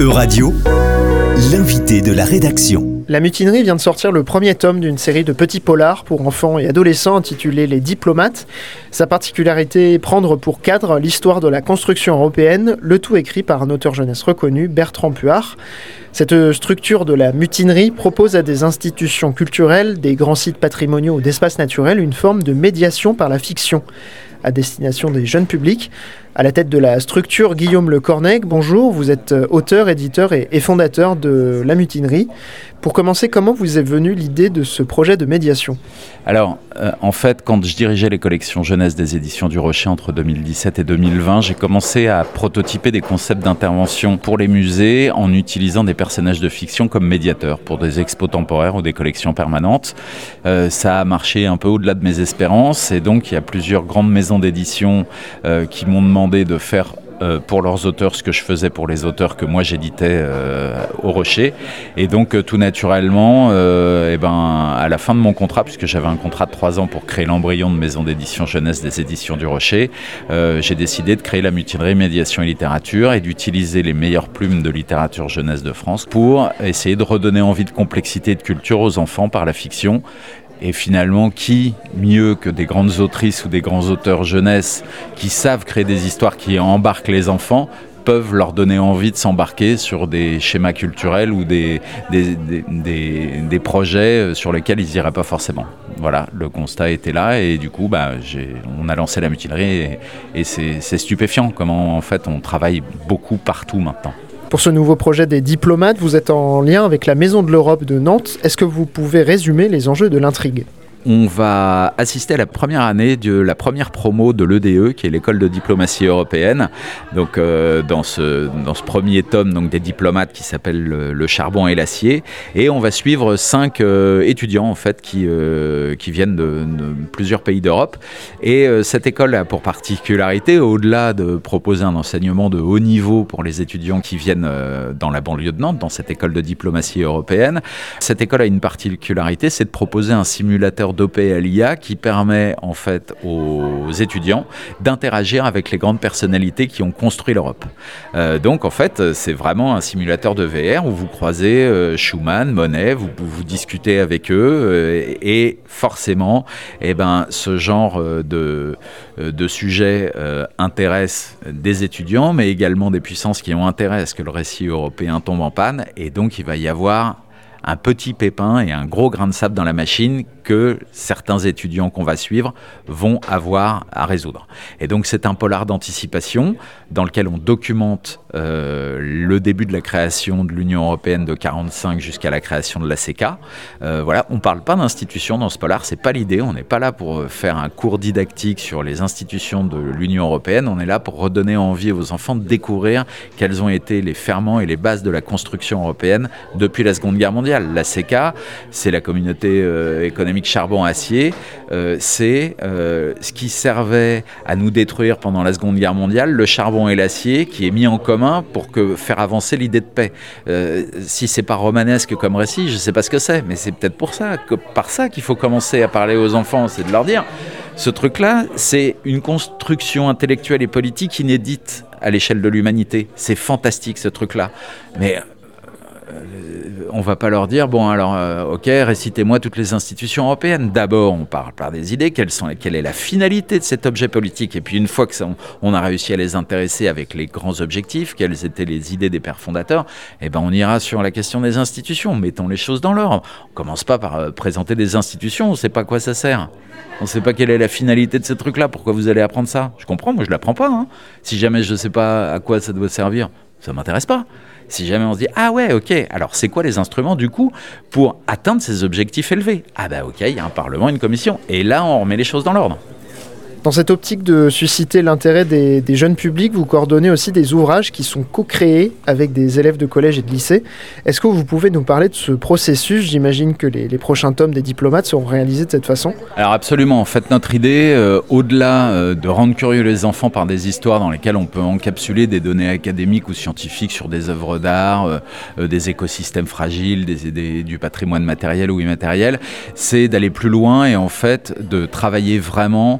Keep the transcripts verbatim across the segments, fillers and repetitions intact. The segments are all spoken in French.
Euradio, l'invité de la rédaction. La Mutinerie vient de sortir le premier tome d'une série de petits polars pour enfants et adolescents intitulé Les Diplomates. Sa particularité est prendre pour cadre l'histoire de la construction européenne, le tout écrit par un auteur jeunesse reconnu, Bertrand Puart. Cette structure de la mutinerie propose à des institutions culturelles, des grands sites patrimoniaux ou d'espaces naturels une forme de médiation par la fiction à destination des jeunes publics. À la tête de la structure, Guillaume Le Corneg, bonjour, vous êtes auteur, éditeur et, et fondateur de La Mutinerie. Pour commencer, comment vous est venue l'idée de ce projet de médiation ? Alors, euh, en fait, quand je dirigeais les collections jeunesse des éditions du Rocher entre deux mille dix-sept et deux mille vingt, j'ai commencé à prototyper des concepts d'intervention pour les musées en utilisant des personnages de fiction comme médiateurs pour des expos temporaires ou des collections permanentes. Euh, ça a marché un peu au-delà de mes espérances et donc il y a plusieurs grandes maisons d'édition euh, qui m'ont demandé de faire euh, pour leurs auteurs ce que je faisais pour les auteurs que moi j'éditais euh, au Rocher. Et donc euh, tout naturellement, euh, et ben, à la fin de mon contrat, puisque j'avais un contrat de trois ans pour créer l'embryon de maison d'édition jeunesse des éditions du Rocher, euh, j'ai décidé de créer la Mutinerie Médiation et Littérature et d'utiliser les meilleures plumes de littérature jeunesse de France pour essayer de redonner envie de complexité et de culture aux enfants par la fiction. Et finalement, qui mieux que des grandes autrices ou des grands auteurs jeunesse qui savent créer des histoires qui embarquent les enfants peuvent leur donner envie de s'embarquer sur des schémas culturels ou des, des, des, des, des projets sur lesquels ils n'iraient pas forcément. Voilà, le constat était là et du coup, bah, j'ai, on a lancé la Mutinerie et, et c'est, c'est stupéfiant comment en fait on travaille beaucoup partout maintenant. Pour ce nouveau projet des Diplomates, vous êtes en lien avec la Maison de l'Europe de Nantes. Est-ce que vous pouvez résumer les enjeux de l'intrigue ? On va assister à la première année de la première promo de l'E D E, qui est l'école de diplomatie européenne. Donc, euh, dans ce dans ce premier tome, donc des diplomates qui s'appelle le, le charbon et l'acier, et on va suivre cinq euh, étudiants en fait qui euh, qui viennent de, de plusieurs pays d'Europe. Et euh, cette école a pour particularité, au-delà de proposer un enseignement de haut niveau pour les étudiants qui viennent euh, dans la banlieue de Nantes, dans cette école de diplomatie européenne, cette école a une particularité, c'est de proposer un simulateur d'O P L I A qui permet en fait aux étudiants d'interagir avec les grandes personnalités qui ont construit l'Europe. Euh, donc en fait c'est vraiment un simulateur de V R où vous croisez euh, Schuman, Monet, vous, vous discutez avec eux euh, et forcément eh ben, ce genre de, de sujet euh, intéresse des étudiants mais également des puissances qui ont intérêt à ce que le récit européen tombe en panne et donc il va y avoir un petit pépin et un gros grain de sable dans la machine que certains étudiants qu'on va suivre vont avoir à résoudre. Et donc c'est un polar d'anticipation dans lequel on documente euh, le début de la création de l'Union européenne de quarante-cinq jusqu'à la création de l'A C K. Euh, voilà, on ne parle pas d'institutions dans ce polar, c'est pas l'idée, on n'est pas là pour faire un cours didactique sur les institutions de l'Union européenne, on est là pour redonner envie aux enfants de découvrir quels ont été les ferments et les bases de la construction européenne depuis la Seconde Guerre mondiale. L'A C K, c'est la communauté euh, économique charbon-acier, euh, c'est euh, ce qui servait à nous détruire pendant la Seconde Guerre mondiale, le charbon et l'acier qui est mis en commun pour que, faire avancer l'idée de paix. Euh, si c'est pas romanesque comme récit, je sais pas ce que c'est, mais c'est peut-être pour ça, que, par ça qu'il faut commencer à parler aux enfants, c'est de leur dire, ce truc-là, c'est une construction intellectuelle et politique inédite à l'échelle de l'humanité. C'est fantastique ce truc-là. Mais on va pas leur dire, bon alors, euh, ok, récitez-moi toutes les institutions européennes. D'abord, on parle par des idées, quelles sont, quelle est la finalité de cet objet politique. Et puis une fois que ça, on, on a réussi à les intéresser avec les grands objectifs, quelles étaient les idées des pères fondateurs, eh ben on ira sur la question des institutions. Mettons les choses dans l'ordre. On commence pas par euh, présenter des institutions, on sait pas à quoi ça sert. On sait pas quelle est la finalité de ce truc-là. Pourquoi vous allez apprendre ça ? Je comprends, moi je l'apprends pas. Hein. Si jamais je sais pas à quoi ça doit servir, ça m'intéresse pas. Si jamais on se dit « Ah ouais, ok, alors c'est quoi les instruments du coup pour atteindre ces objectifs élevés ?» Ah bah ok, il y a un parlement, une commission. Et là, on remet les choses dans l'ordre. Dans cette optique de susciter l'intérêt des, des jeunes publics, vous coordonnez aussi des ouvrages qui sont co-créés avec des élèves de collège et de lycée. Est-ce que vous pouvez nous parler de ce processus ? J'imagine que les, les prochains tomes des Diplomates seront réalisés de cette façon. Alors absolument, en fait notre idée, euh, au-delà euh, de rendre curieux les enfants par des histoires dans lesquelles on peut encapsuler des données académiques ou scientifiques sur des œuvres d'art, euh, euh, des écosystèmes fragiles, des, des, du patrimoine matériel ou immatériel, c'est d'aller plus loin et en fait de travailler vraiment euh,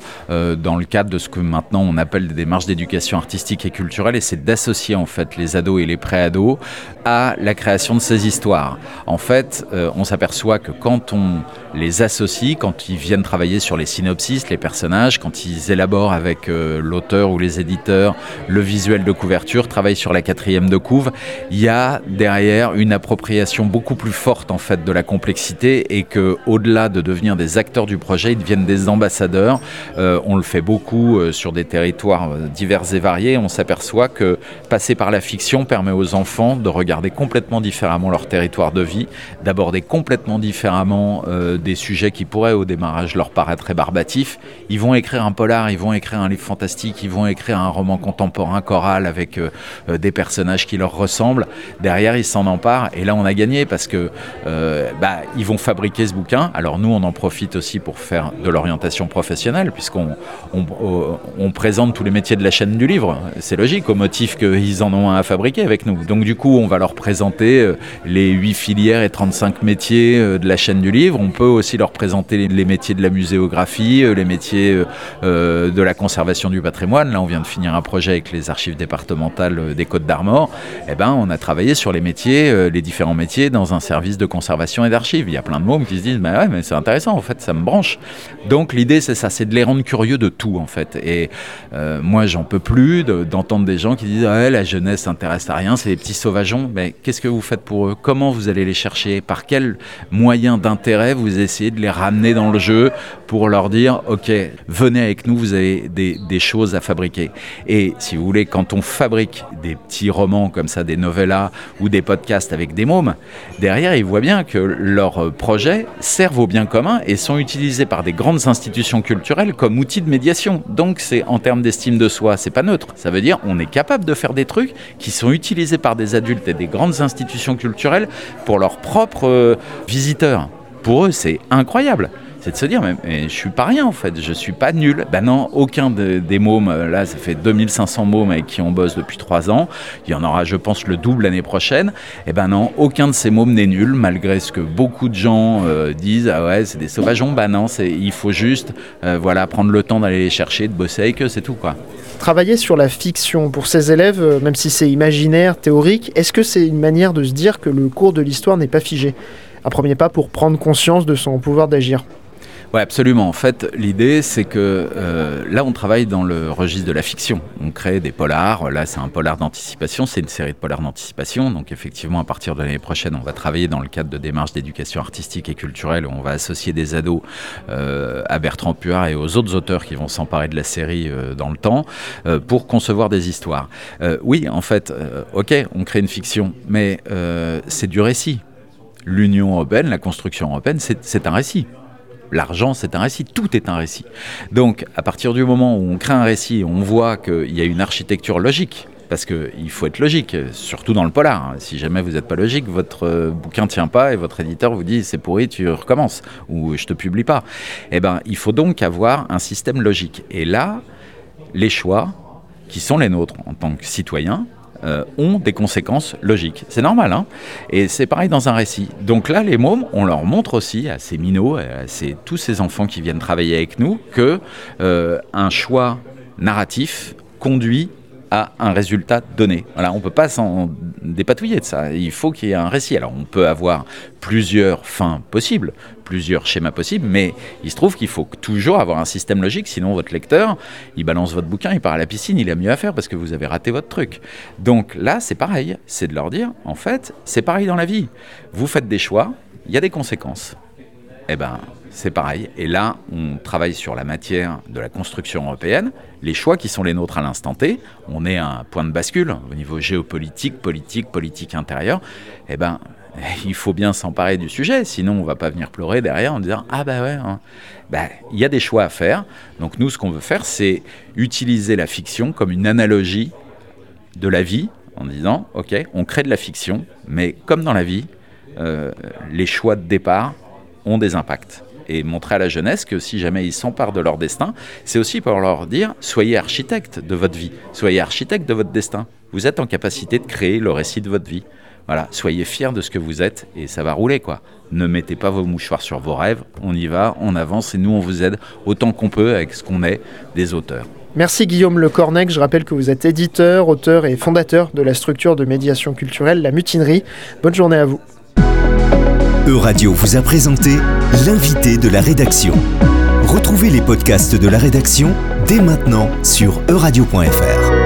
euh, dans le cadre de ce que maintenant on appelle des démarches d'éducation artistique et culturelle, et c'est d'associer en fait les ados et les pré-ados à la création de ces histoires. En fait, euh, on s'aperçoit que quand on les associe, quand ils viennent travailler sur les synopsis, les personnages, quand ils élaborent avec euh, l'auteur ou les éditeurs le visuel de couverture, travaillent sur la quatrième de couve, il y a derrière une appropriation beaucoup plus forte en fait de la complexité, et que au-delà de devenir des acteurs du projet, ils deviennent des ambassadeurs. Euh, on le fait beaucoup euh, sur des territoires euh, divers et variés. On s'aperçoit que passer par la fiction permet aux enfants de regarder complètement différemment leur territoire de vie, d'aborder complètement différemment euh, des sujets qui pourraient au démarrage leur paraître rébarbatifs. Ils vont écrire un polar, ils vont écrire un livre fantastique, ils vont écrire un roman contemporain choral avec euh, euh, des personnages qui leur ressemblent. Derrière, ils s'en emparent, et là on a gagné parce que euh, bah, ils vont fabriquer ce bouquin. Alors nous, on en profite aussi pour faire de l'orientation professionnelle, puisqu'on on, on, on présente tous les métiers de la chaîne du livre. C'est logique, au motif qu'ils en ont un à fabriquer avec nous. Donc du coup, on va leur présenter euh, les huit filières et trente-cinq métiers euh, de la chaîne du livre. On peut aussi leur présenter les, les métiers de la muséographie, euh, les métiers euh, euh, de la conservation du patrimoine. Là, on vient de finir un projet avec les archives départementales euh, des Côtes-d'Armor. Eh ben, on a travaillé sur les métiers, euh, les différents métiers dans un service de conservation et d'archives. Il y a plein de mômes qui se disent bah ouais, mais c'est intéressant, en fait, ça me branche. Donc l'idée, c'est ça, c'est de les rendre curieux de tout, en fait. Et euh, moi, j'en peux plus de, d'entendre des gens qui disent ah, la jeunesse s'intéresse à rien, c'est des petits sauvageons. Mais qu'est-ce que vous faites pour eux? Comment vous allez les chercher? Par quel moyen d'intérêt vous essayez de les ramener dans le jeu pour leur dire ok, venez avec nous, vous avez des, des choses à fabriquer. Et si vous voulez, quand on fabrique des petits romans comme ça, des novellas ou des podcasts avec des mômes, derrière, ils voient bien que leurs projets servent au bien commun et sont utilisés par des grandes institutions culturelles comme outils de médiation. Donc, c'est en termes d'estime de soi, c'est pas neutre. Ça veut dire on est capable de faire des trucs qui sont utilisés par des adultes et des grandes institutions culturelles pour leurs propres euh, visiteurs. Pour eux, c'est incroyable. C'est de se dire, mais, mais je suis pas rien en fait, je suis pas nul. Ben non, aucun de, des mômes, là ça fait deux mille cinq cents mômes avec qui on bosse depuis trois ans, il y en aura je pense le double l'année prochaine, et ben non, aucun de ces mômes n'est nul, malgré ce que beaucoup de gens euh, disent, ah ouais c'est des sauvageons, ben non, c'est, il faut juste euh, voilà, prendre le temps d'aller les chercher, de bosser avec eux, c'est tout quoi. Travailler sur la fiction pour ces élèves, même si c'est imaginaire, théorique, est-ce que c'est une manière de se dire que le cours de l'histoire n'est pas figé? Un premier pas pour prendre conscience de son pouvoir d'agir. Oui, absolument. En fait, l'idée, c'est que euh, là, on travaille dans le registre de la fiction. On crée des polars. Là, c'est un polar d'anticipation. C'est une série de polars d'anticipation. Donc, effectivement, à partir de l'année prochaine, on va travailler dans le cadre de démarches d'éducation artistique et culturelle. Où on va associer des ados euh, à Bertrand Puart et aux autres auteurs qui vont s'emparer de la série euh, dans le temps euh, pour concevoir des histoires. Euh, oui, en fait, euh, ok, on crée une fiction, mais euh, c'est du récit. L'Union européenne, la construction européenne, c'est, c'est un récit. L'argent, c'est un récit, tout est un récit. Donc, à partir du moment où on crée un récit, on voit qu'il y a une architecture logique, parce qu'il faut être logique, surtout dans le polar. Si jamais vous n'êtes pas logique, votre euh, bouquin ne tient pas et votre éditeur vous dit « c'est pourri, tu recommences » ou « je ne te publie pas ». Eh bien, il faut donc avoir un système logique. Et là, les choix, qui sont les nôtres en tant que citoyens, Euh, ont des conséquences logiques. C'est normal, hein. Et c'est pareil dans un récit. Donc là, les mômes, on leur montre aussi, à ces minots, à ces, tous ces enfants qui viennent travailler avec nous, que euh, un choix narratif conduit à un résultat donné. Voilà, on ne peut pas s'en dépatouiller de ça. Il faut qu'il y ait un récit. Alors, on peut avoir plusieurs fins possibles, plusieurs schémas possibles, mais il se trouve qu'il faut toujours avoir un système logique, sinon votre lecteur, il balance votre bouquin, il part à la piscine, il a mieux à faire parce que vous avez raté votre truc. Donc là, c'est pareil. C'est de leur dire, en fait, c'est pareil dans la vie. Vous faites des choix, il y a des conséquences. Eh bien, c'est pareil. Et là, on travaille sur la matière de la construction européenne, les choix qui sont les nôtres à l'instant T. On est à un point de bascule au niveau géopolitique, politique, politique intérieure. Eh bien, il faut bien s'emparer du sujet, sinon on ne va pas venir pleurer derrière en disant « Ah bah ouais, hein. Ben, il y a des choix à faire. » Donc nous, ce qu'on veut faire, c'est utiliser la fiction comme une analogie de la vie, en disant « Ok, on crée de la fiction, mais comme dans la vie, euh, les choix de départ ont des impacts. » Et montrer à la jeunesse que si jamais ils s'emparent de leur destin, c'est aussi pour leur dire « Soyez architecte de votre vie, soyez architecte de votre destin. » vous êtes en capacité de créer le récit de votre vie. Voilà, soyez fiers de ce que vous êtes et ça va rouler, quoi. Ne mettez pas vos mouchoirs sur vos rêves, on y va, on avance et nous on vous aide autant qu'on peut avec ce qu'on est, des auteurs. Merci Guillaume Le Cornec, je rappelle que vous êtes éditeur, auteur et fondateur de la structure de médiation culturelle La Mutinerie. Bonne journée à vous. Euradio vous a présenté l'invité de la rédaction. Retrouvez les podcasts de la rédaction dès maintenant sur euradio point f r.